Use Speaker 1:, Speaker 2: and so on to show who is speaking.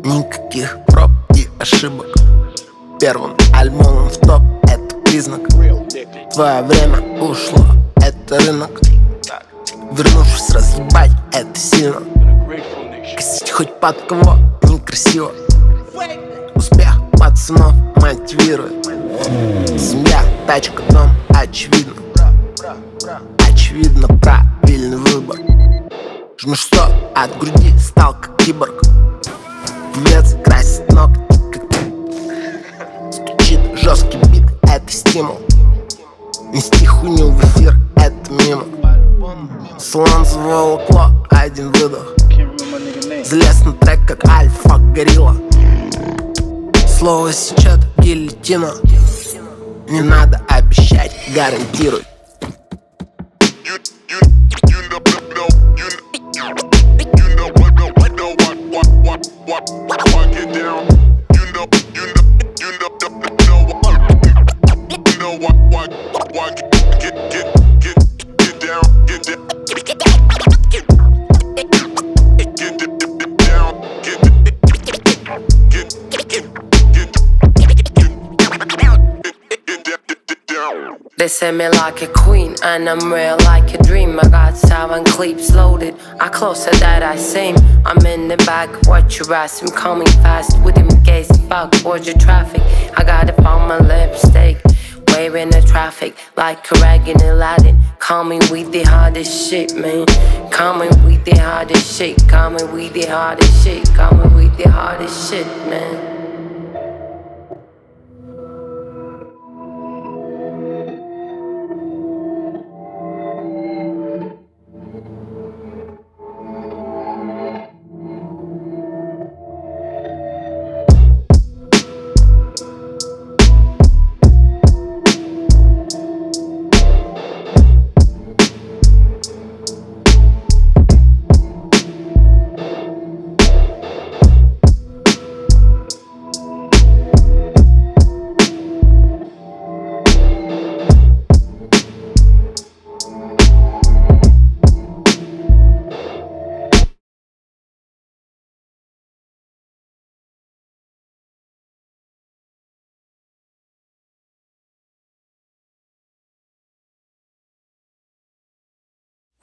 Speaker 1: Никаких проб и ошибок. Первым альбомом в топ — это признак. Твое время ушло, это рынок. Вернувшись, разъебать — это сильно. Косить хоть под кого некрасиво. Успех пацанов мотивирует. Семья, тачка, дом, очевидно. Очевидно, правильный выбор. Жмешь 100 от груди, стал как киборг. Певец красит ногти, как ты. Стучит жесткий бит, это стимул. Нести хуйню в эфир, это мимо. Слон заволокло, один выдох. Залез на трек, как альфа горилла. Слово сечет гильотина. Не надо обещать, гарантируй.
Speaker 2: They send me like a queen, and I'm real like a dream. I got 7 clips loaded, I closer that I seem. I'm in the back, watch your ass, I'm coming fast with him gaze. Fuck, watch your traffic, I got it on my lipstick. Waving the traffic like a rag in Aladdin. Coming with the hardest shit, man. Coming with the hardest shit, coming with the hardest shit, coming with the hardest shit, man.